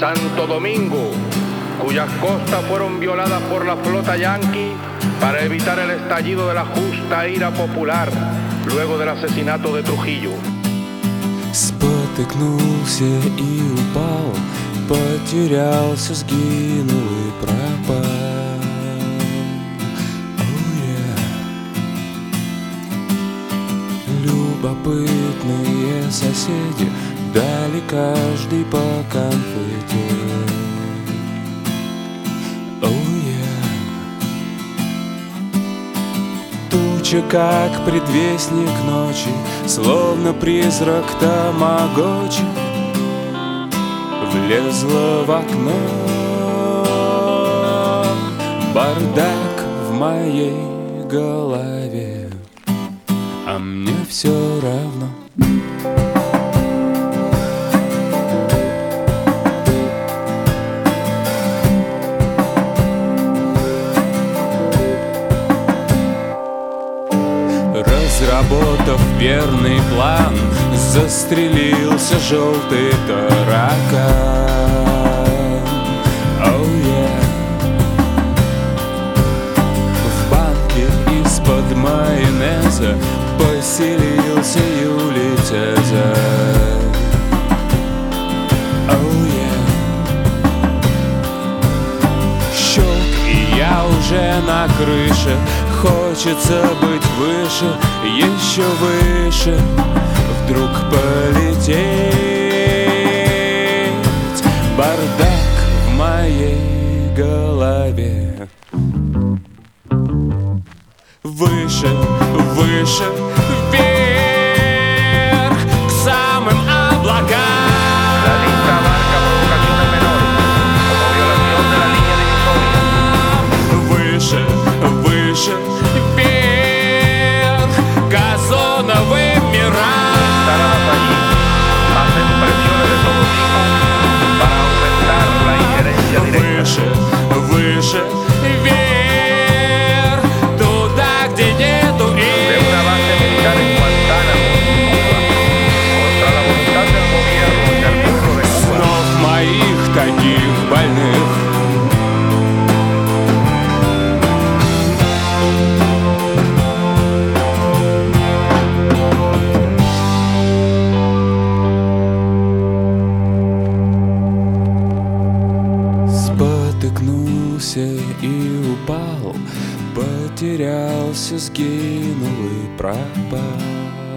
Santo Domingo, cuyas costas fueron violadas por la flota yanqui para evitar el estallido de la justa ira popular luego del asesinato de Trujillo. Спотыкнулся и упал, потерялся, сгинул и пропал. Oh yeah. Любопытные соседи дали каждый по конфете. Oh yeah. Туча, как предвестник ночи, словно призрак тамагочи, влезла в окно. Бардак в моей голове, а мне все равно. Разработав верный план, застрелился желтый таракан. Oh yeah. В банке из-под майонеза поселился Юлий Цезарь. Oh yeah. Щелк, и я уже на крыше. Хочется быть выше, еще выше, вдруг полететь. Бардак в моей голове. Выше, выше, вверх, к самым облакам. Выше, выше, вверх, к озоновым мирам. Выше, выше, вверх, туда, где нету их. Снов моих таких больных. Спотыкнулся и упал, потерялся, сгинул и пропал.